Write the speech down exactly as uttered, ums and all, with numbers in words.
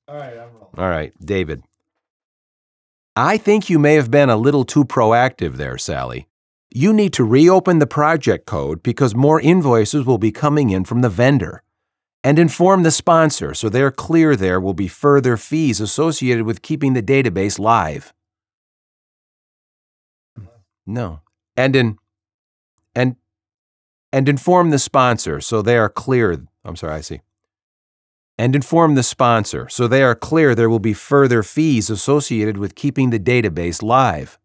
All right, I'm rolling. All right, David. I think you may have been a little too proactive there, Sally. You need to reopen the project code because more invoices will be coming in from the vendor. And inform the sponsor so they're clear there will be further fees associated with keeping the database live. No. And in and and inform the sponsor so they are clear. I'm sorry, I see. And inform the sponsor so they are clear there will be further fees associated with keeping the database live.